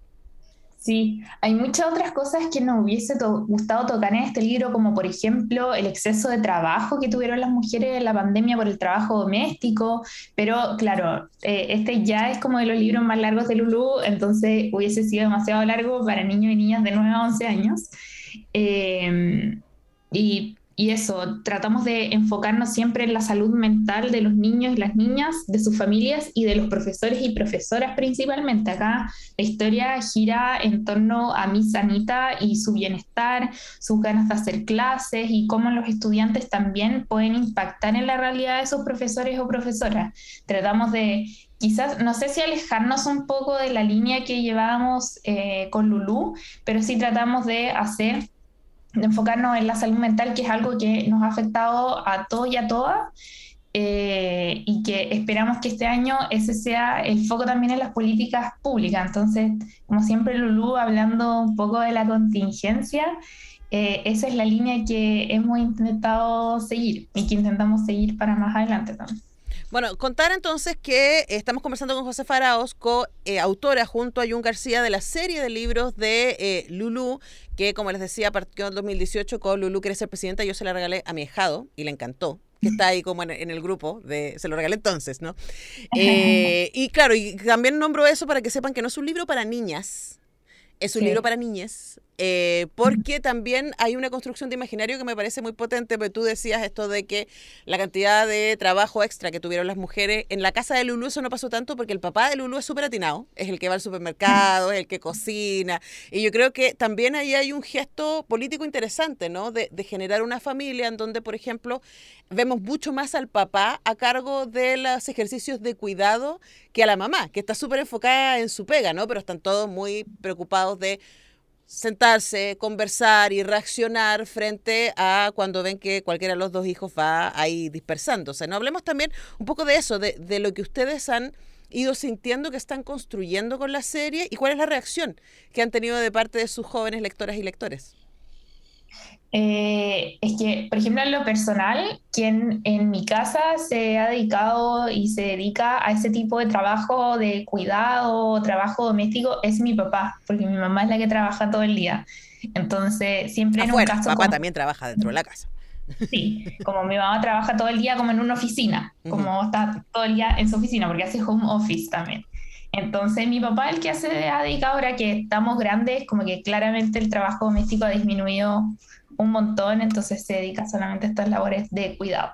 Sí, hay muchas otras cosas que nos hubiese gustado tocar en este libro, como por ejemplo el exceso de trabajo que tuvieron las mujeres en la pandemia por el trabajo doméstico, pero claro, este ya es como de los libros más largos de Lulú, entonces hubiese sido demasiado largo para niños y niñas de 9 a 11 años. Y Y eso, tratamos de enfocarnos siempre en la salud mental de los niños y las niñas, de sus familias y de los profesores y profesoras principalmente. Acá la historia gira en torno a Miss Anita y su bienestar, sus ganas de hacer clases y cómo los estudiantes también pueden impactar en la realidad de sus profesores o profesoras. Tratamos de, quizás, no sé si alejarnos un poco de la línea que llevábamos con Lulú, pero sí tratamos de enfocarnos en la salud mental, que es algo que nos ha afectado a todos y a todas, y que esperamos que este año ese sea el foco también en las políticas públicas. Entonces, como siempre, Lulú, hablando un poco de la contingencia, esa es la línea que hemos intentado seguir y que intentamos seguir para más adelante también. Bueno, contar entonces que estamos conversando con Josefa Arauz, autora junto a Jun García de la serie de libros de Lulú, que como les decía partió en 2018 con Lulú quiere ser presidenta. Yo se la regalé a mi ahijado y le encantó, que está ahí como en el grupo, se lo regalé entonces, ¿no? Y claro, y también nombro eso para que sepan que no es un libro para niñas, es un libro para niñas, porque también hay una construcción de imaginario que me parece muy potente, pero tú decías esto de que la cantidad de trabajo extra que tuvieron las mujeres en la casa de Lulú, eso no pasó tanto porque el papá de Lulú es súper atinado, es el que va al supermercado, es el que cocina, y yo creo que también ahí hay un gesto político interesante, ¿no? De generar una familia en donde, por ejemplo, vemos mucho más al papá a cargo de los ejercicios de cuidado que a la mamá, que está súper enfocada en su pega, ¿no? Pero están todos muy preocupados de sentarse, conversar y reaccionar frente a cuando ven que cualquiera de los dos hijos va ahí dispersándose, ¿no? Hablemos también un poco de eso, de lo que ustedes han ido sintiendo que están construyendo con la serie y cuál es la reacción que han tenido de parte de sus jóvenes lectoras y lectores. Es que, por ejemplo, en lo personal, quien en mi casa se ha dedicado y se dedica a ese tipo de trabajo de cuidado, trabajo doméstico, es mi papá, porque mi mamá es la que trabaja todo el día. Entonces, siempre afuera, en un caso papá también trabaja dentro de la casa. Sí, como mi mamá trabaja todo el día como en una oficina, como está todo el día en su oficina, porque hace home office también. Entonces mi papá, el que se ha dedicado ahora que estamos grandes, como que claramente el trabajo doméstico ha disminuido un montón, entonces se dedica solamente a estas labores de cuidado.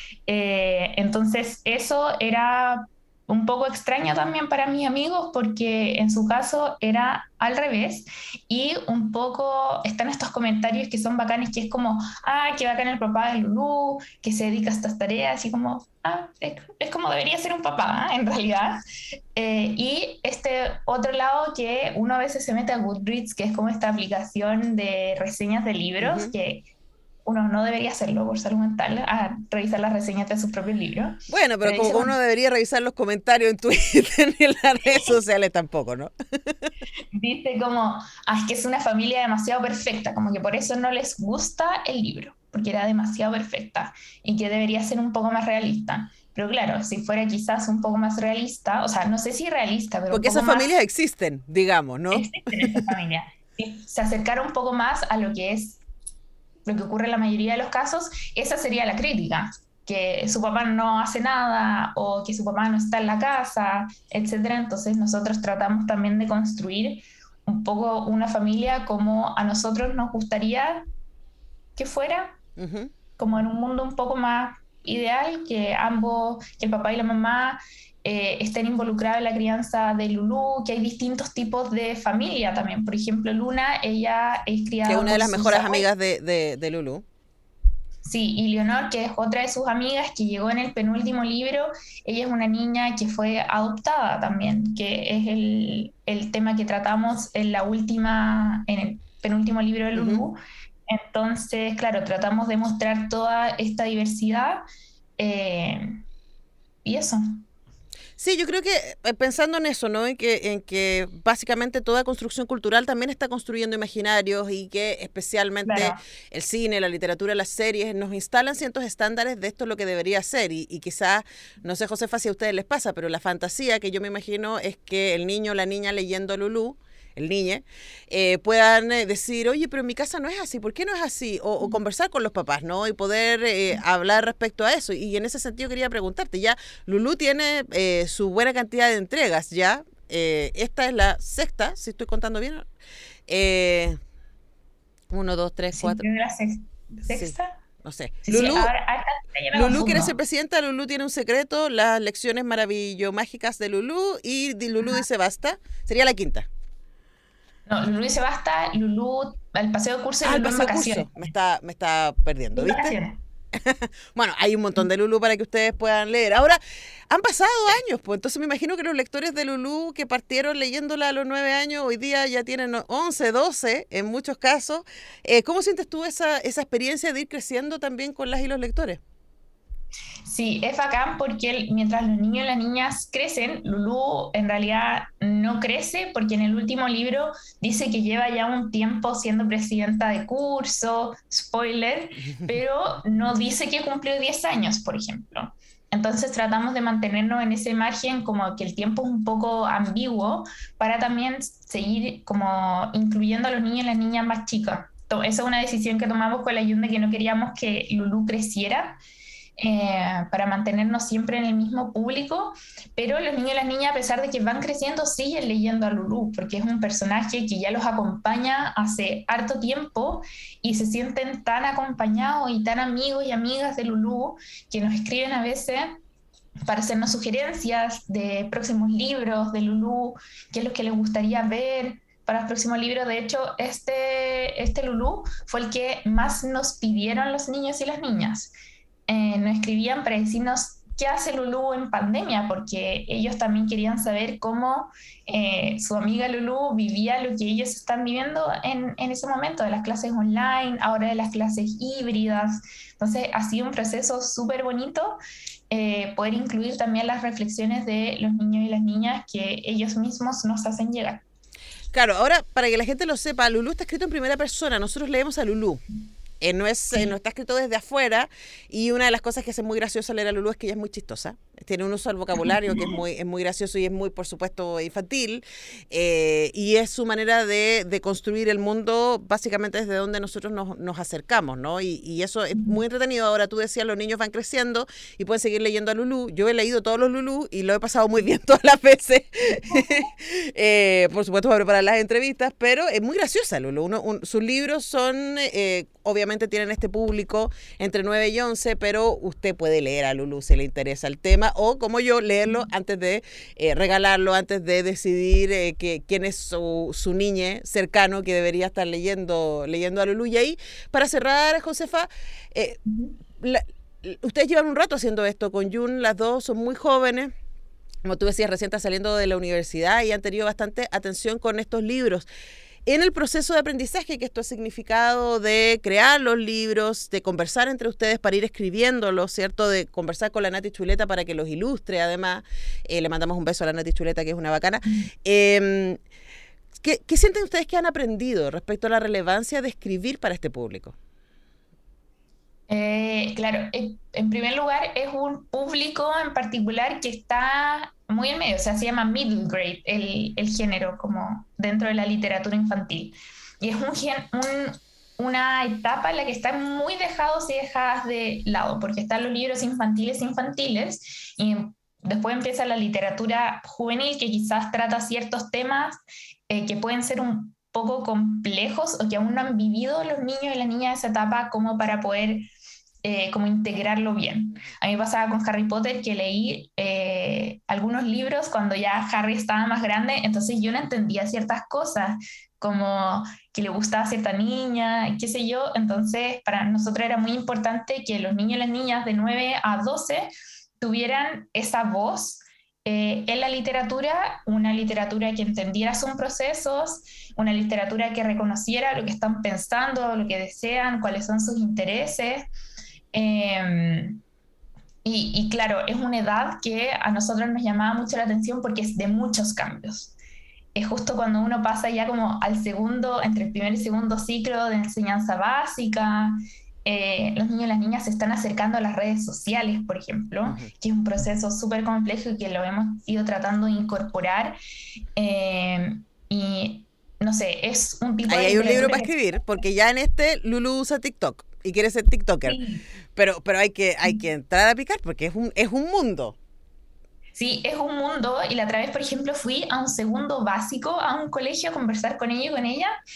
Entonces eso era un poco extraño también para mis amigos porque en su caso era al revés y un poco están estos comentarios que son bacanes, que es como, qué bacán el papá de Lulú, que se dedica a estas tareas y como, es como debería ser un papá, en realidad. Y este otro lado que uno a veces se mete a Goodreads, que es como esta aplicación de reseñas de libros, que uno no debería hacerlo por salud mental, a revisar las reseñas de sus propios libros. Bueno, pero como uno debería revisar los comentarios en Twitter y en las redes sociales tampoco, ¿no? Dice como, es que es una familia demasiado perfecta, como que por eso no les gusta el libro, porque era demasiado perfecta y que debería ser un poco más realista. Pero claro, si fuera quizás un poco más realista, o sea, no sé si realista, pero porque esas familias existen, digamos, ¿no? Existen esas familias. Si se acercara un poco más a lo que es lo que ocurre en la mayoría de los casos, esa sería la crítica, que su papá no hace nada o que su papá no está en la casa, etcétera. Entonces nosotros tratamos también de construir un poco una familia como a nosotros nos gustaría que fuera, como en un mundo un poco más ideal, que que el papá y la mamá estén involucrados en la crianza de Lulú, que hay distintos tipos de familia también. Por ejemplo, Luna, ella es criada que es una de las mejores abuelos. amigas de Lulú. Sí, y Leonor, que es otra de sus amigas que llegó en el penúltimo libro, ella es una niña que fue adoptada también, que es el tema que tratamos en el penúltimo libro de Lulú. Entonces, claro, tratamos de mostrar toda esta diversidad y eso. Sí, yo creo que pensando en eso, ¿no? En que básicamente toda construcción cultural también está construyendo imaginarios y que especialmente el cine, la literatura, las series nos instalan ciertos estándares de esto es lo que debería ser y quizás, no sé, Josefa, si a ustedes les pasa, pero la fantasía que yo me imagino es que el niño o la niña leyendo Lulú, el niño, puedan decir, oye, pero en mi casa no es así, ¿por qué no es así? O conversar con los papás, ¿no? Y poder hablar respecto a eso. Y en ese sentido quería preguntarte, ya Lulú tiene su buena cantidad de entregas, ¿ya? Esta es la sexta, si estoy contando bien. 1, 2, 3, 4. ¿La sexta? no sé. Sí, Lulú, ahora ya me Lulú quiere confundo. ser presidenta, Lulú tiene un secreto, las lecciones mágicas de Lulú, y Lulú dice basta. Sería la quinta. No, Lulú dice basta, Lulú al paseo de curso y Ah, el Lulú en paseo de vacaciones. curso. Me está perdiendo, En ¿viste? vacaciones. Bueno, hay un montón de Lulú para que ustedes puedan leer. Ahora, han pasado años, pues entonces me imagino que los lectores de Lulú que partieron leyéndola a los 9 años, hoy día ya tienen 11, 12 en muchos casos. ¿Cómo sientes tú esa experiencia de ir creciendo también con las y los lectores? Sí, es bacán porque mientras los niños y las niñas crecen, Lulú en realidad no crece porque en el último libro dice que lleva ya un tiempo siendo presidenta de curso, spoiler, pero no dice que cumplió 10 años, por ejemplo. Entonces tratamos de mantenernos en ese margen como que el tiempo es un poco ambiguo para también seguir como incluyendo a los niños y las niñas más chicas. Esa es una decisión que tomamos con la Yunde, que no queríamos que Lulú creciera, para mantenernos siempre en el mismo público, pero los niños y las niñas, a pesar de que van creciendo, siguen leyendo a Lulú, porque es un personaje que ya los acompaña hace harto tiempo y se sienten tan acompañados y tan amigos y amigas de Lulú que nos escriben a veces para hacernos sugerencias de próximos libros de Lulú, qué es lo que les gustaría ver para los próximos libros. De hecho, este Lulú fue el que más nos pidieron los niños y las niñas. Nos escribían para decirnos qué hace Lulú en pandemia, porque ellos también querían saber cómo su amiga Lulú vivía lo que ellos están viviendo en ese momento, de las clases online, ahora de las clases híbridas. Entonces ha sido un proceso súper bonito poder incluir también las reflexiones de los niños y las niñas que ellos mismos nos hacen llegar. Claro, ahora para que la gente lo sepa, Lulú está escrito en primera persona, nosotros leemos a Lulú. No está escrito desde afuera, y una de las cosas que hace muy gracioso leer a Lulú es que ella es muy chistosa. Tiene un uso del vocabulario que es muy gracioso y es muy, por supuesto, infantil, y es su manera de construir el mundo básicamente desde donde nosotros nos acercamos, ¿no? Y eso es muy entretenido. Ahora tú decías, los niños van creciendo y pueden seguir leyendo a Lulú. Yo he leído todos los Lulú y lo he pasado muy bien todas las veces, por supuesto para preparar las entrevistas, pero es muy graciosa Lulú. Sus libros son, obviamente tienen este público entre 9 y 11, pero usted puede leer a Lulú si le interesa el tema, o como yo, leerlo antes de regalarlo, antes de decidir quién es su niñe cercano que debería estar leyendo a Lulú. Y ahí, para cerrar, Josefa, ustedes llevan un rato haciendo esto con Yun, las dos son muy jóvenes. Como tú decías, recién está saliendo de la universidad y han tenido bastante atención con estos libros. En el proceso de aprendizaje que esto ha significado, de crear los libros, de conversar entre ustedes para ir escribiéndolos, ¿cierto? De conversar con la Nati Chuleta para que los ilustre, además. Le mandamos un beso a la Nati Chuleta, que es una bacana. ¿Qué sienten ustedes que han aprendido respecto a la relevancia de escribir para este público? Claro, en primer lugar es un público en particular que está muy en medio, o sea, se llama middle grade el género como dentro de la literatura infantil, y es una etapa en la que están muy dejados y dejadas de lado, porque están los libros infantiles y después empieza la literatura juvenil, que quizás trata ciertos temas que pueden ser un poco complejos o que aún no han vivido los niños y las niñas esa etapa como para poder como integrarlo bien. A mí me pasaba con Harry Potter que leí algunos libros cuando ya Harry estaba más grande, entonces yo no entendía ciertas cosas, como que le gustaba a cierta niña, qué sé yo. Entonces para nosotros era muy importante que los niños y las niñas de 9 a 12 tuvieran esa voz en la literatura, una literatura que entendiera sus procesos, una literatura que reconociera lo que están pensando, lo que desean, cuáles son sus intereses. Y claro, es una edad que a nosotros nos llamaba mucho la atención porque es de muchos cambios. Es justo cuando uno pasa ya como al segundo, entre el primer y segundo ciclo de enseñanza básica. Los niños y las niñas se están acercando a las redes sociales, por ejemplo, que es un proceso súper complejo y que lo hemos ido tratando de incorporar. Y no sé, es un tipo Ahí de... hay un libro para escribir, porque ya en Lulú usa TikTok y quiere ser TikToker. Sí. Pero hay que entrar a picar porque es un mundo. Sí, es un mundo. Y la otra vez, por ejemplo, fui a un segundo básico, a un colegio, a conversar con ellos y con ella.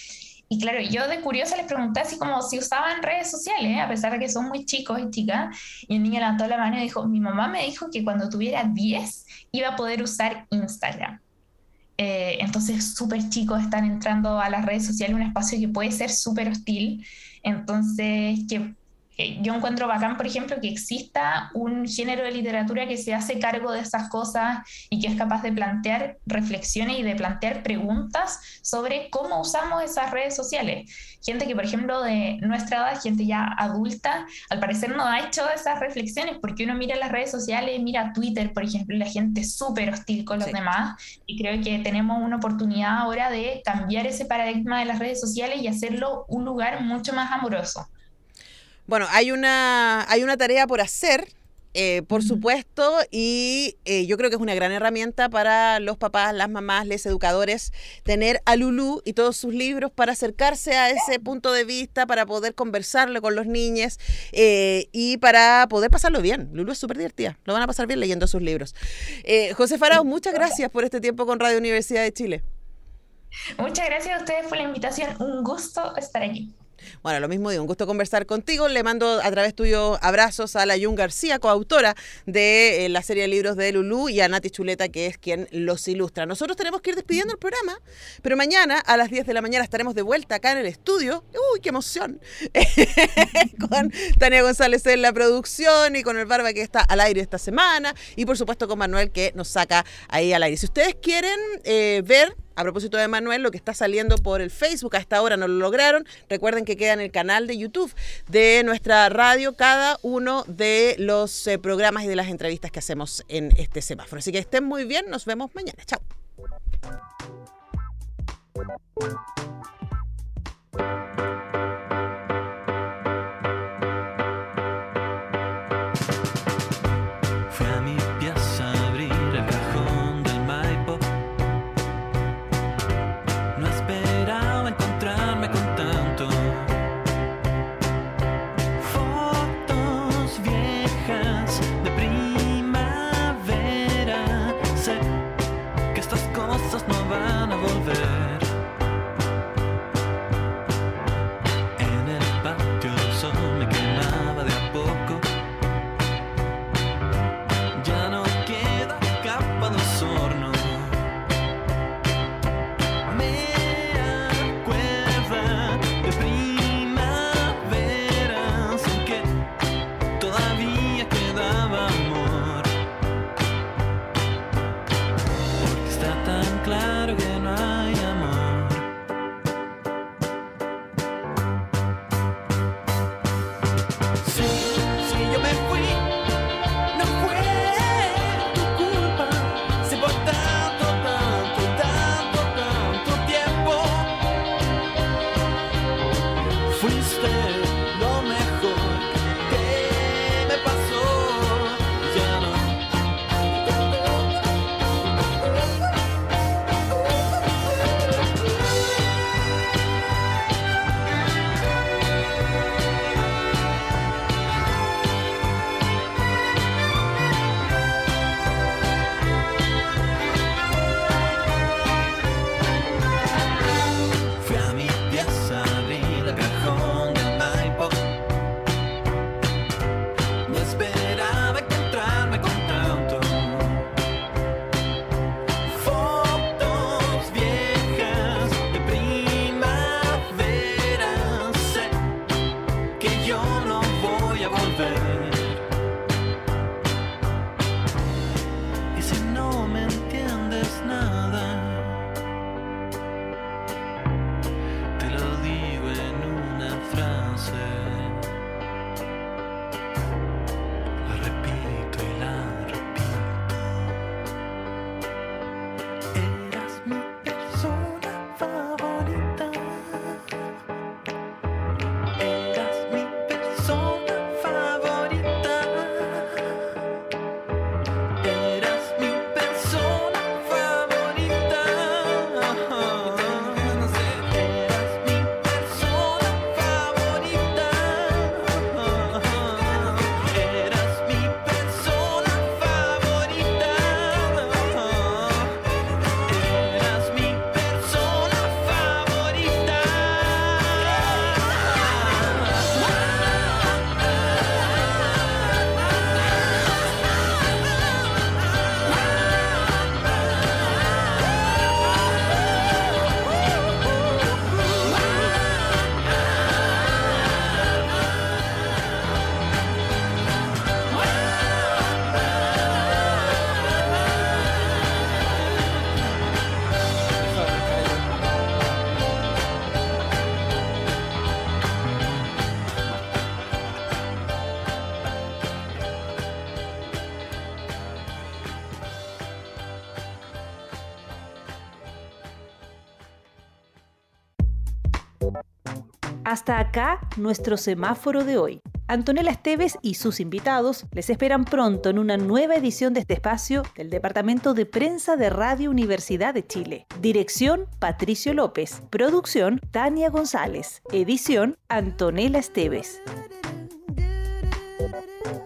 Y claro, yo de curiosa les pregunté así como si usaban redes sociales, a pesar de que son muy chicos y chicas, y el niño levantó la mano y dijo, mi mamá me dijo que cuando tuviera 10 iba a poder usar Instagram. Entonces súper chicos están entrando a las redes sociales, un espacio que puede ser súper hostil. Entonces yo encuentro bacán, por ejemplo, que exista un género de literatura que se hace cargo de esas cosas y que es capaz de plantear reflexiones y de plantear preguntas sobre cómo usamos esas redes sociales. Gente que, por ejemplo, de nuestra edad, gente ya adulta, al parecer no ha hecho esas reflexiones, porque uno mira las redes sociales, mira Twitter, por ejemplo, y la gente es súper hostil con los demás, y creo que tenemos una oportunidad ahora de cambiar ese paradigma de las redes sociales y hacerlo un lugar mucho más amoroso. Bueno, hay una tarea por hacer, por supuesto, y yo creo que es una gran herramienta para los papás, las mamás, los educadores, tener a Lulú y todos sus libros para acercarse a ese punto de vista, para poder conversarle con los niños y para poder pasarlo bien. Lulú es súper divertida, lo van a pasar bien leyendo sus libros. José Farao, muchas gracias por este tiempo con Radio Universidad de Chile. Muchas gracias a ustedes por la invitación, un gusto estar aquí. Bueno, lo mismo digo, un gusto conversar contigo. Le mando a través tuyo abrazos a la Jun García, coautora de la serie de libros de Lulú, y a Nati Chuleta, que es quien los ilustra. Nosotros tenemos que ir despidiendo el programa, pero mañana a las 10 de la mañana estaremos de vuelta acá en el estudio. ¡Uy, qué emoción! Con Tania González en la producción y con el Barba, que está al aire esta semana, y por supuesto con Manuel, que nos saca ahí al aire. Si ustedes quieren ver, a propósito de Manuel, lo que está saliendo por el Facebook, a esta hora no lo lograron, recuerden que queda en el canal de YouTube de nuestra radio cada uno de los programas y de las entrevistas que hacemos en este semáforo. Así que estén muy bien, nos vemos mañana. Chao. Fui a mi pieza a abrir el cajón del Maipo. No esperaba encontrarme con tanto. Fotos viejas de primavera. Sé que estas cosas no van a volver. En el patio el sol me quemaba de a poco. Ya no queda capa de osorno. Me acuerda de primaveras en que todavía quedaba Hasta acá nuestro semáforo de hoy. Antonella Esteves y sus invitados les esperan pronto en una nueva edición de este espacio del Departamento de Prensa de Radio Universidad de Chile. Dirección, Patricio López. Producción, Tania González. Edición, Antonella Esteves.